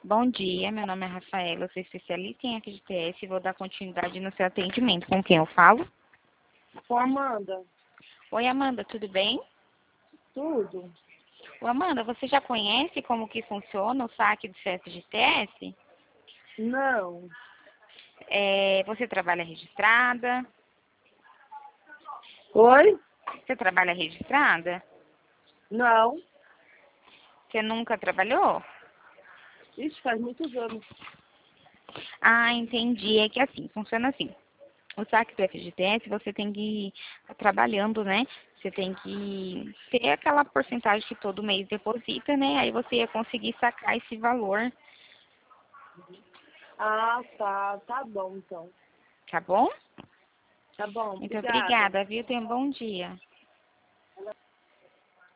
Bom dia, meu nome é Rafaela, eu sou especialista em FGTS e vou dar continuidade no seu atendimento. Com quem eu falo? Com a Amanda. Oi, Amanda, tudo bem? Tudo? Ô, Amanda, você já conhece como que funciona o saque do FGTS? Não. Você trabalha registrada? Oi? Você trabalha registrada? Não. Você nunca trabalhou? Isso faz muitos anos. Ah, entendi. É que assim, funciona assim. O saque do FGTS, você tem que estar trabalhando, né? Você tem que ter aquela porcentagem que todo mês deposita, né? Aí você ia conseguir sacar esse valor, Ah, tá. Tá bom, então. tá bom? Tá bom. Muito Obrigada. obrigada, viu? Tenha um bom dia.